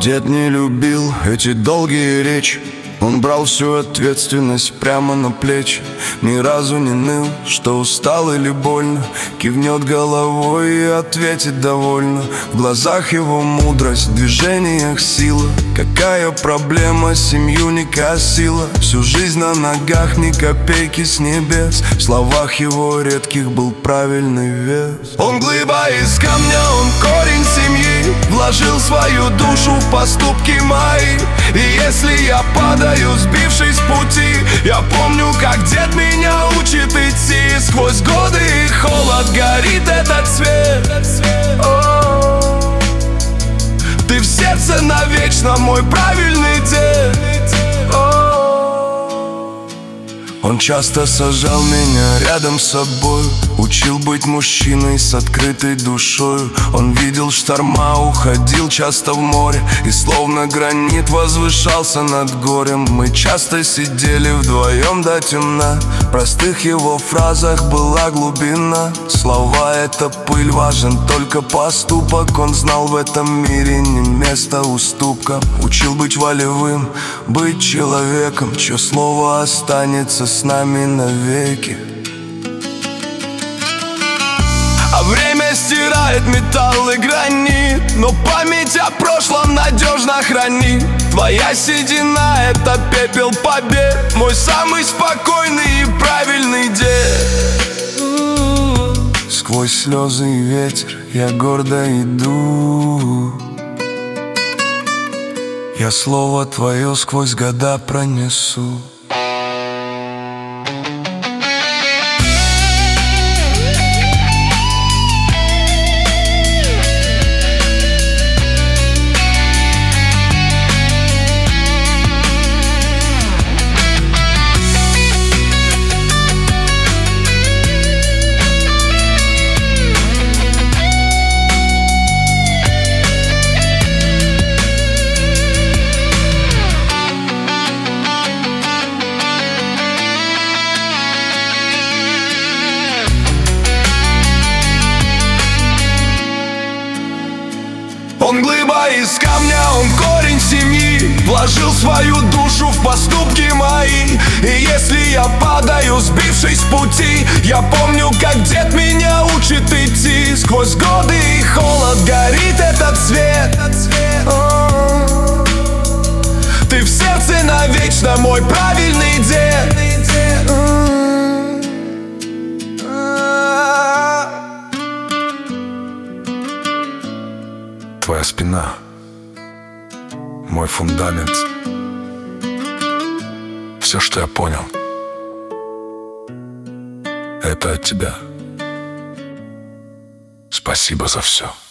Дед не любил эти долгие речи. Он брал всю ответственность прямо на плечи. Ни разу не ныл, что устал или больно. Кивнет головой и ответит довольно. В глазах его мудрость, в движениях сила. Какая проблема семью не косила. Всю жизнь на ногах, ни копейки с небес. В словах его редких был правильный вес. Он глыба из камня, он корень семьи. Вложил свою душу в поступки мои. И если я падаю, сбившись с пути, я помню, как дед меня учит идти. Сквозь годы и холод горит этот свет. Ты в сердце навечно, мой правильный дед. Он часто сажал меня рядом с собой, учил быть мужчиной с открытой душою. Он видел шторма, уходил часто в море и словно гранит возвышался над горем. Мы часто сидели вдвоем до темна. В простых его фразах была глубина. Слова — это пыль, важен только поступок. Он знал, в этом мире не место уступкам. Учил быть волевым, быть человеком, чье слово останется с нами навеки. А время стирает металл и гранит, но память о прошлом надежно хранит. Твоя седина — это пепел побед, мой самый спокойный и правильный дед. Сквозь слезы и ветер я гордо иду. Я слово твое сквозь года пронесу. Он глыба из камня, он корень семьи. Вложил свою душу в поступки мои. И если я падаю, сбившись с пути, я помню, как дед меня учит идти. Сквозь годы и холод горит этот свет. Ты в сердце навечно, мой правильный дед. Твоя спина, мой фундамент. Все, что я понял, это от тебя. Спасибо за все.